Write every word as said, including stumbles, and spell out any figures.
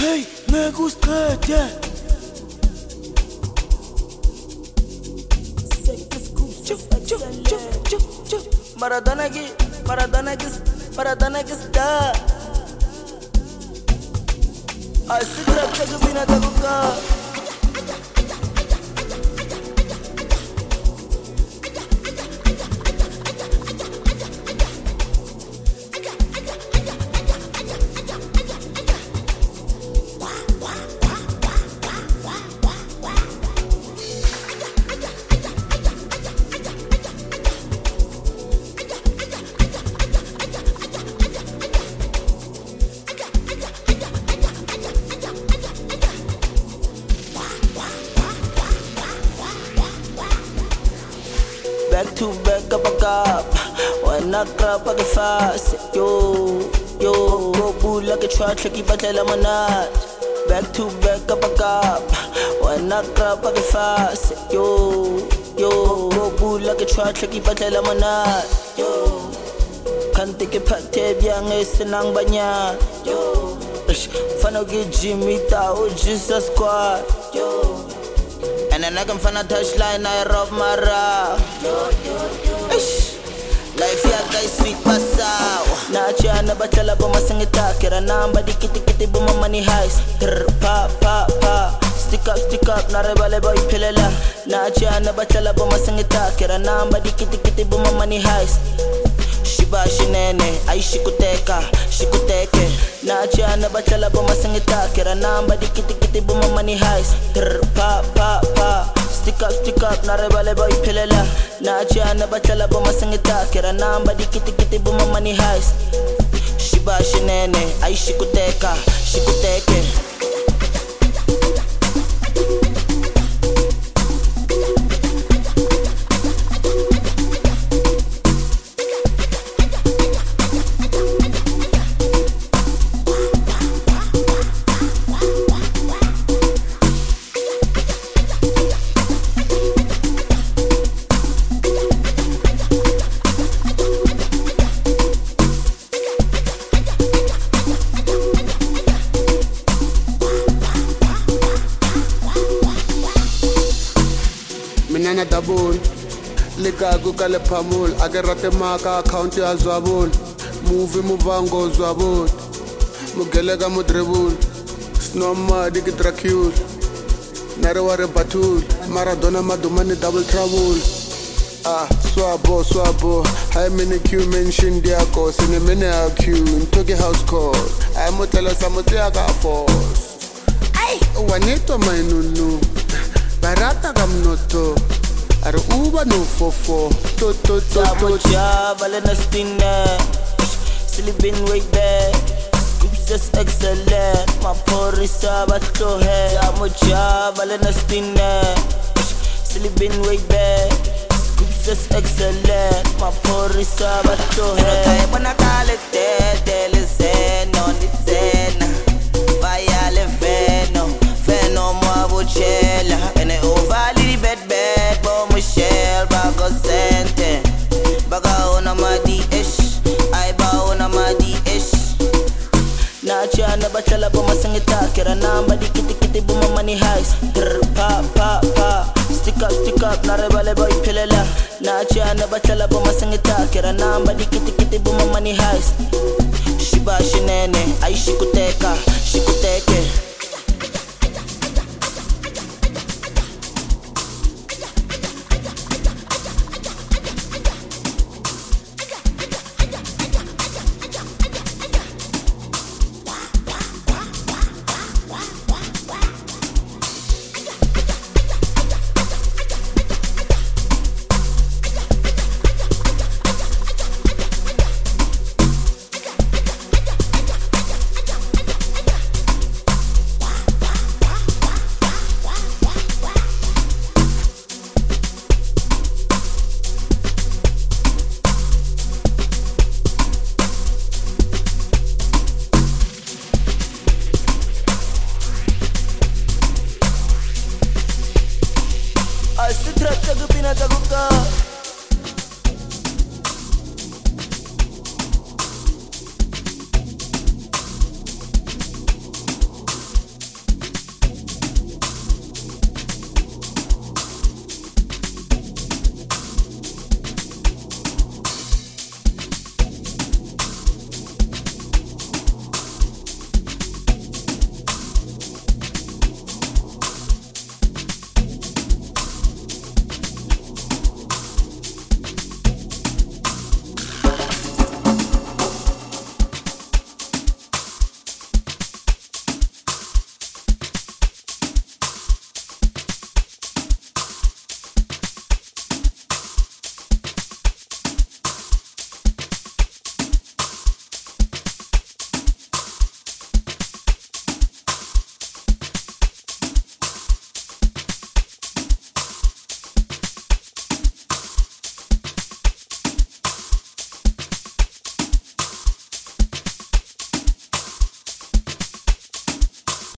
Hey, me gusta ya. Maradona ki, Maradona ki, Maradona ki star. Asitra kagubina kaguka. Back to back up a cop. When I crap I get fast. Yo, yo, go boo like a truck, keep a tell I'm not. Back to back up a cop. When I crap I get fast. Yo, yo, go boo like a truck, keep a tell I'm not. Yo, can't take a pate young is an banya. Yo, fano get Jimmy Tao, Jesus squad. Yo. And then I can find a touchline, I rob my ra. Ish, life ya guys sweet basaw. Na chia na bachala bo masangita. Kira namba di kiti kiti bo money heist. Trr pa pa pa. Stick up stick up na rebale boy pilela. Na chia na bachala bo masangita. Kira namba di kiti kiti bo money heist. Shiba shinene, ay shikuteka, shikuteke. Na chia na bachala bo masangita. Kira namba di kiti kiti bo money heist. Trr pa pa pa. Stick up, stick up, na rebale boy pilela. Na chia na bachala bo masangita. Kira namba di kiti kiti bo money heist. Shiba shinene, ay shikuteka, shikuteke. Minana dabul, lika gukale pamul, agerate maka account ya zwabul, movie muvango zwabul, mugelega mudrebul, snoma digi dracul, nareware batul, Maradona madumani double trouble. Ah, swabo, swabo, I mini Q mention diako, sine mene a Q, ntoki house call, I mutela samuti aga force. Ay, wanito mainunu. Barata kamnoto, are uba no fofo, to to to to. Jab, valena stinne, sleeping way back. Scoops just excellent, my porisa bato he. Jamo jab, valena stinne, sleeping way back. Scoops just excellent, my porisa bato he. No time when I call it dead, del is no nitena, vaya le veno, veno mo abuchela. Na chia na bachala bo masangita. Kira namba di kiti kiti bo money heist. Trr pa pa pa. Stick up stick up na rebale boy pilela. Na chia na bachala bo masangita. Kira namba di kiti kiti bo money heist. Shiba shinene ay shikuteka.